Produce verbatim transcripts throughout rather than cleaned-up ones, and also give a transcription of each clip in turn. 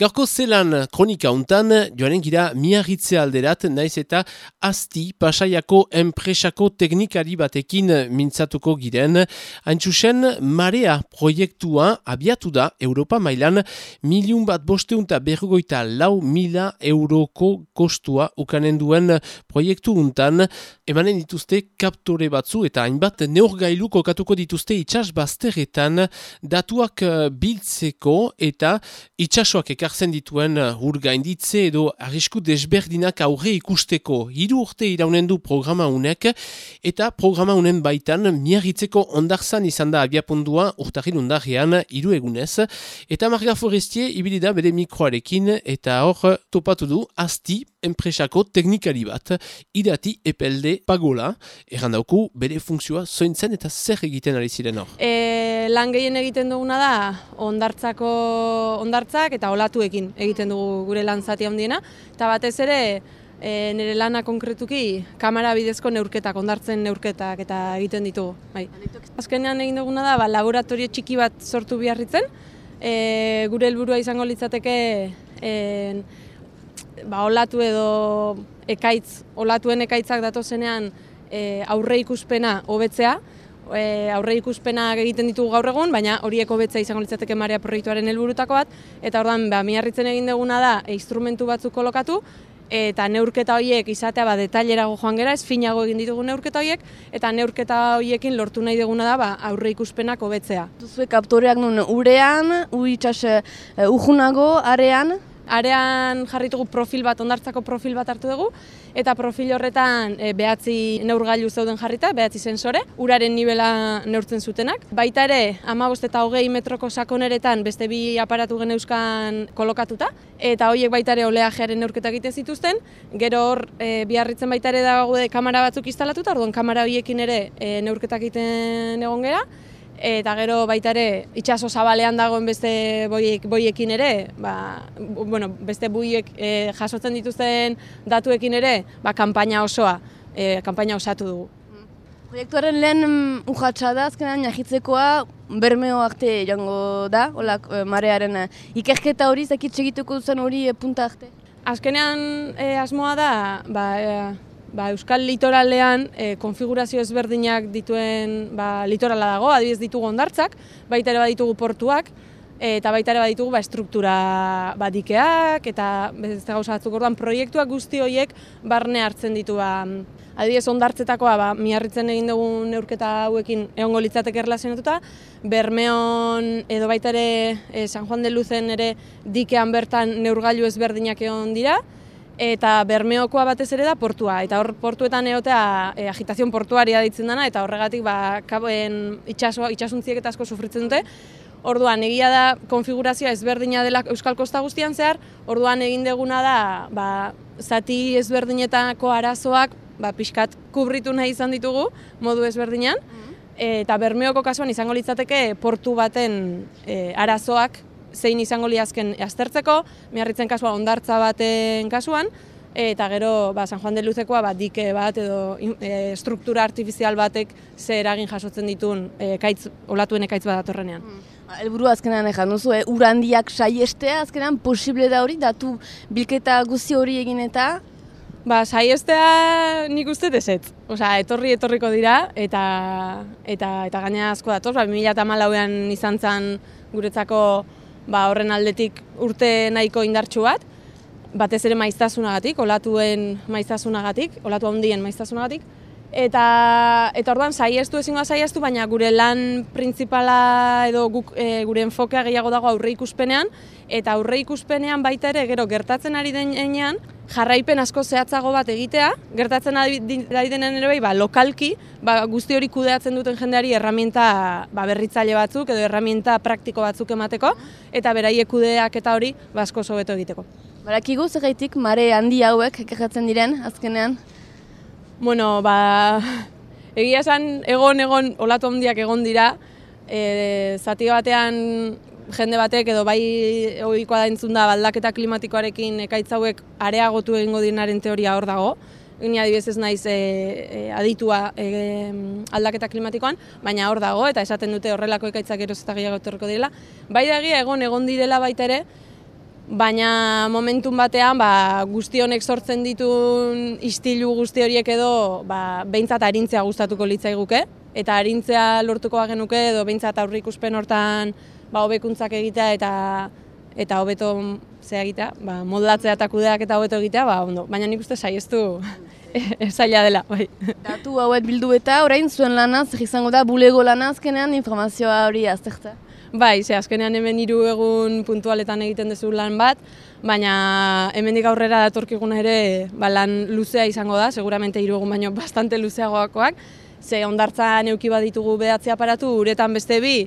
Gaurko zelan kronika untan, joanen gira Miarritze alderat, naiz eta Asti Pasaiako enpresako teknikari batekin mintzatuko giren. Haintzusen, Marea proiektua abiatu da Europa mailan miliun bat bosteunta berrogoita lau mila euroko kostua ukanen duen proiektu untan. Emanen dituzte kaptore batzu eta hainbat neurgailu kokatuko dituzte itsas bazterretan datuak biltzeko eta itsasoak ekartzen dituen ur gainditze edo arrisku desberdinak aurre ikusteko. Hiru urte iraunen du programa unek eta programa unen baitan Miarritzeko ondartzan izan da abiapundua urtarrin ondarrean hiru egunez. Eta Marga Forestier ibili da bere mikroarekin eta hor topatu du Asti enpresako teknikari bat, Irati Epelde Pagola, errandauku bere funtzioa zointzen eta zer egiten ari ziren hor. E, lan gehien egiten duguna da ondartzako ondartzak eta olatuekin egiten dugu gure lan zati handiena, eta batez ere e, nire lana konkretuki kamera bidezko neurketak, ondartzen neurketak eta egiten ditugu. Bai. Azkenean egin duguna da ba, laboratorio txiki bat sortu Biarritzen, e, gure helburua izango litzateke e, ba, olatu edo ekaitz, olatuen ekaitzak datozenean e, aurre ikuspena hobetzea, e, aurre ikuspena egiten ditugu gaur egun, baina horiek hobetzea izango litzateke Marea proiektuaren helburutako bat, eta orduan ba, Miarritzen egin duguna da e, instrumentu batzuk kolokatu, eta neurketa horiek izatea ba, detailerago joan gera, ez finago egin ditugu neurketa horiek, eta neurketa horiekin lortu nahi duguna da ba, aurre ikuspenak hobetzea. Duzue kaptoreak nun urean, u itsas uh, ujunago, arean? Arean jarritugu profil bat, ondartzako profil bat hartu dugu, eta profil horretan e, behatzi neurgailu zeuden jarrita, behatzi sensore, uraren nibela neurtzen zutenak. Baita ere, hamabost eta hogei metroko sakoneretan beste bi aparatu geneuzkan kolokatuta, eta horiek baita ere oleajearen neurketa egiten zituzten, gero hor e, Biarritzen baita ere dago kamera batzuk instalatuta, orduan kamera horiekin ere e, neurketak egiten egon gera, eta gero baita ere itsaso zabalean dagoen beste boiek, boiekin ere, ba, bueno, beste buiek e, jasotzen dituzten datuekin ere, ba, kanpaina osoa, e, kanpaina osatu dugu. Proiektuaren lehen urratsa da, azkenean Miarritzekoa Bermeo arte joango da, hola, marearen ikerketa hori, zakit segituko duzen hori punta arte? Azkenean e, asmoa da, ba, e, Ba, Euskal litoralean e, konfigurazio ezberdinak dituen ba, litorala dago, adibidez ditugu hondartzak, baita ere baditugu portuak, e, eta baita ere baditugu ba, estruktura ba, dikeak, eta beste gauza batzuk orduan proiektuak guzti horiek barne hartzen ditu. Ba, adibidez hondartzetakoa, ba, Miarritzen egin dugun neurketa hauekin egongo litzateke erlazionatuta, Bermeon edo baita ere e, San Juan de Luzen ere dikean bertan neurgailu ezberdinak egon dira, eta Bermeokoa batez ere da portua, eta hor portuetan egotea e, agitazion portuaria ditzen dena, eta horregatik ba, kaboen itxaso, itxasuntziek eta asko sufritzen dute. Orduan, egia da konfigurazioa ezberdina dela Euskal Kosta guztian zehar, orduan egin deguna da ba, zati ezberdinetako arazoak ba, pixkat kubritu nahi izan ditugu modu ezberdinan, eta Bermeoko kasuan izango litzateke portu baten e, arazoak zein izango liazken aztertzeko, Miarritzen kasua hondartza baten kasuan, eta gero ba, San Juan de Luzekoa ba, dike bat edo e, struktura artifizial batek ze eragin jasotzen dituen e, kaitz, olatuen ekaitz bat datorrenean. Helburu azkenean ejan duzu, eh? Ur handiak saiestea, azkenean posible da hori, datu bilketa guzti hori egin eta? Ba, saiestea nik uste deset. Osea, etorri etorriko dira, eta eta eta gaina asko datoz, ba, bi mila hamalauean izan zen guretzako ba, horren aldetik urte nahiko indartsu bat, batez ere maiztasunagatik, olatuen maiztasunagatik, olatu handien maiztasunagatik, eta eta orduan saiestu ezingoa saiestu, baina gure lan printzipala edo guk, e, gure enfokea gehiago dago aurre ikuspenean, eta aurre ikuspenean baita ere gero gertatzen ari denean jarraipen asko zehatzago bat egitea, gertatzen ari denean ere bai, ba, lokalki, ba, guzti hori kudeatzen duten jendeari erraminta ba, berritzaile batzuk edo erraminta praktiko batzuk emateko, eta beraiek kudeak eta hori ba, asko hobeto egiteko. Barakigu zergaitik mare handi hauek ekartzen diren azkenean? Bueno, ba, egia esan egon-egon olatu handiak egon dira, e, zati batean jende batek edo bai ohikoa da entzun da aldaketa klimatikoarekin ekaitz hauek areagotu egingo dinaren teoria hor dago. Ni adibidez ez naiz e, e, aditua e, aldaketa klimatikoan, baina hor dago eta esaten dute horrelako ekaitzak geroz eta gehiago etorriko direla. Bai da egia egon egon direla baita ere, baina momentun batean ba, guzti honek sortzen ditun istilu guzti horiek edo ba, behintzat arintzea gustatuko litzaiguke, eta arintzea lortuko bagenuke edo behintzat aurreikuspen hortan ba, hobekuntzak egitea eta eta hobeto zea egitea, ba, moldatzea eta kudeak eta hobeto egitea, ba, ondo. Baina nik uste saiestu zaila dela. Bai. Datu hauet bildu eta orain zuen lanaz, izango da bulego lana azkenean informazioa hori azterta. Bai, ze azkenean hemen hiru egun puntualetan egiten duzu lan bat, baina hemendik aurrera datorkigun ere ba, lan luzea izango da, seguramente hiru egun baino bastante luzeagoakoak, ze hondartzan eduki bat ditugu behatzi aparatu, uretan beste bi,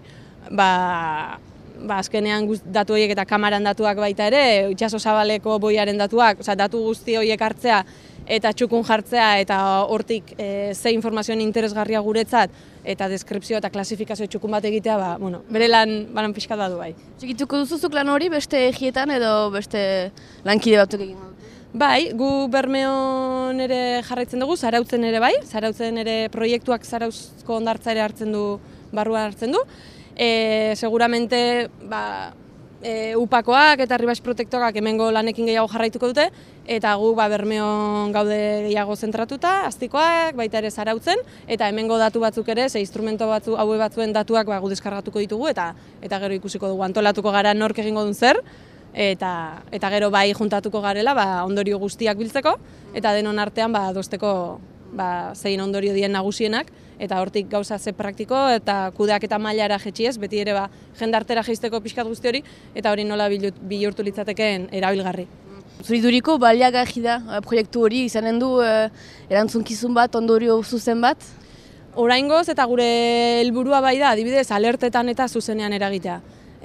ba, ba azkenean datu horiek eta kamaran datuak baita ere, itsaso zabaleko boiaren datuak, osea datu guzti horiek hartzea eta txukun jartzea eta hortik e, ze informazioen interesgarria guretzat eta deskripzio eta klasifikazio txukun bat egitea, ba, bueno, bere lan banan pixkat badu bai. Txikituko duzuzuk lan hori beste egietan edo beste lankide batzuk egin dut? Bai, gu Bermeon ere jarraitzen dugu, Zarautzen ere bai, Zarautzen ere proiektuak Zarauzko hondartza ere hartzen du, barruan hartzen du. E, seguramente ba, e, upakoak eta Ribas Protektorak hemengo lanekin gehiago jarraituko dute, eta gu ba, Bermeon gaude gehiago zentratuta, Aztikoak, baita ere Zarautzen, eta hemengo datu batzuk ere, ze instrumento batzu, haue batzuen datuak ba, gu deskargatuko ditugu, eta eta gero ikusiko dugu antolatuko gara nork egingo duen zer, eta, eta gero bai juntatuko garela ba, ondorio guztiak biltzeko, eta denon artean ba, dosteko ba, zein ondorio dien nagusienak, eta hortik gauza ze praktiko eta kudeak eta mailara jetxiez, beti ere ba, jendartera jeisteko pixkat guzti hori, eta hori nola bihurtu litzatekeen erabilgarri. Zuriduriko baliagarri da proiektu hori izanen du e, erantzunkizun bat, ondorio zuzen bat? Oraingoz eta gure helburua bai da, adibidez, alertetan eta zuzenean eragitea.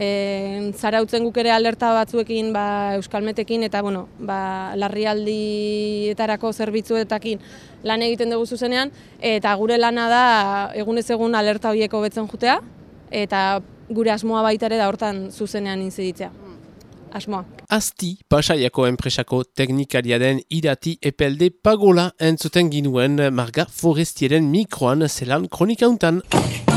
E, Zarautzen guk ere alerta batzuekin ba, Euskalmetekin eta bueno, ba, larrialdietarako zerbitzuetakin lan egiten dugu zuzenean, eta gure lana da egunez egun alerta horiek hobetzen jutea, eta gure asmoa baita ere da hortan zuzenean inziditzea. Asmoa. Asti, Pasaiako enpresako teknikaria den Irati Epelde Pagola entzuten ginuen Marga Forestieren mikroan zelan kronika untan.